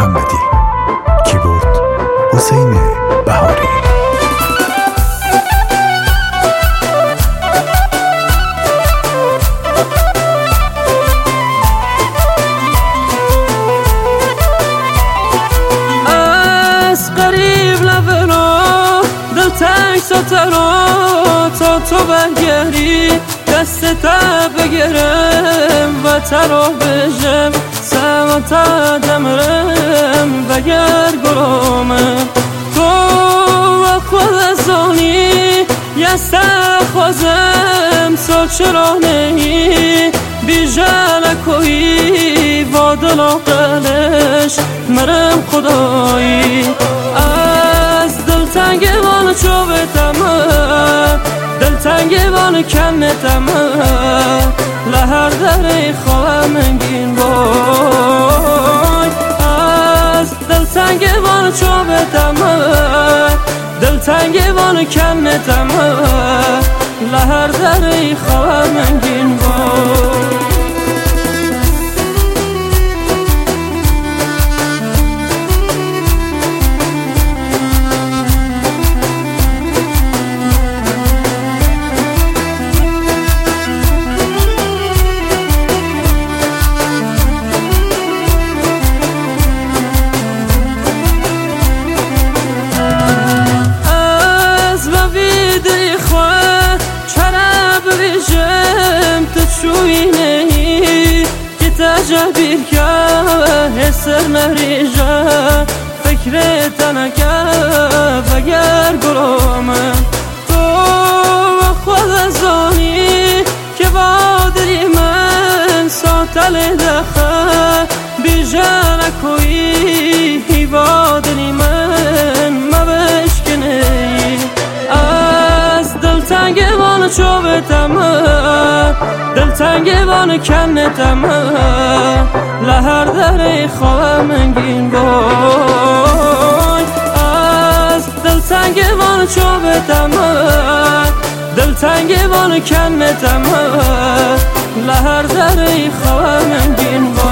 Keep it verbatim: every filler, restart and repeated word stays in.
محمدی. کیبورد حسین بهاری. از قریب لبرا دل تنگ ساترا تا تو برگردی دست تا بگیرم و ترا بجم سما تا دمرم بگر گرامم تو و خود ازانی یست خوزم سال چرا نهی بیجال کوی و دل قلش مرم خدایی از دل تنگ وان چوبتم دل تنگ وان کمتم لهر در خواه منگین بای از دل تنگ وان چوبتم دل تنگ وان کمتم لهر در خواه منگین بای شوینهی که تجبیر که حسر نریجا فکر تنکه بگر گرامم تو و خود ازانی که بادری من ساتل دخه بیجا نکویی بادری من مبشکنی از دل تنگ وان چوبتم دل تنگ وان کنتم لهر در خواه منگین بای از دل تنگ وان چوبتم دل تنگ وان کنتم لهر در خواه منگین بای